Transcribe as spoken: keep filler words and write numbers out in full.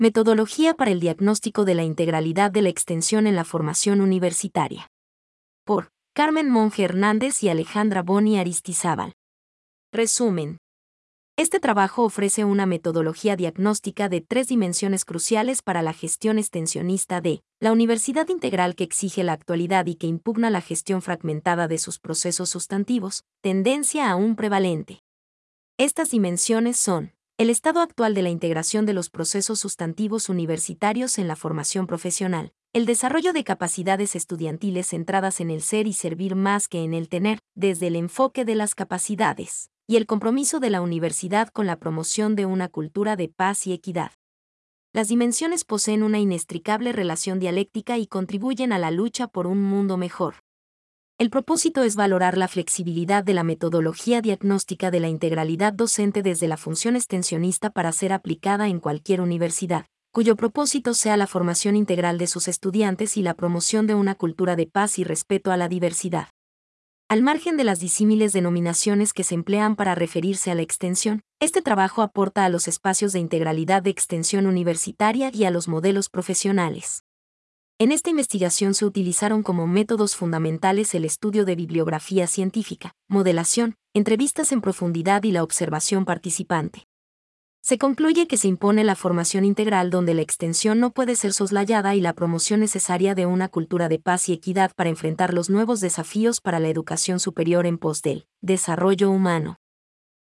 Metodología para el diagnóstico de la integralidad de la extensión en la formación universitaria. Por Carmen Monge Hernández y Alejandra Boni Aristizábal. Resumen. Este trabajo ofrece una metodología diagnóstica de tres dimensiones cruciales para la gestión extensionista de la universidad integral que exige la actualidad y que impugna la gestión fragmentada de sus procesos sustantivos, tendencia aún prevalente. Estas dimensiones son el estado actual de la integración de los procesos sustantivos universitarios en la formación profesional, el desarrollo de capacidades estudiantiles centradas en el ser y servir más que en el tener, desde el enfoque de las capacidades, y el compromiso de la universidad con la promoción de una cultura de paz y equidad. Las dimensiones poseen una inextricable relación dialéctica y contribuyen a la lucha por un mundo mejor. El propósito es valorar la flexibilidad de la metodología diagnóstica de la integralidad docente desde la función extensionista para ser aplicada en cualquier universidad, cuyo propósito sea la formación integral de sus estudiantes y la promoción de una cultura de paz y respeto a la diversidad. Al margen de las disímiles denominaciones que se emplean para referirse a la extensión, este trabajo aporta a los espacios de integralidad de extensión universitaria y a los modelos profesionales. En esta investigación se utilizaron como métodos fundamentales el estudio de bibliografía científica, modelación, entrevistas en profundidad y la observación participante. Se concluye que se impone la formación integral donde la extensión no puede ser soslayada y la promoción necesaria de una cultura de paz y equidad para enfrentar los nuevos desafíos para la educación superior en pos del desarrollo humano.